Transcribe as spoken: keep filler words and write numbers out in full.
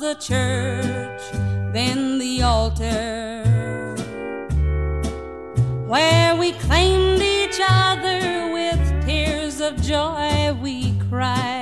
the church, then the altar, where we claimed each other with tears of joy we cried.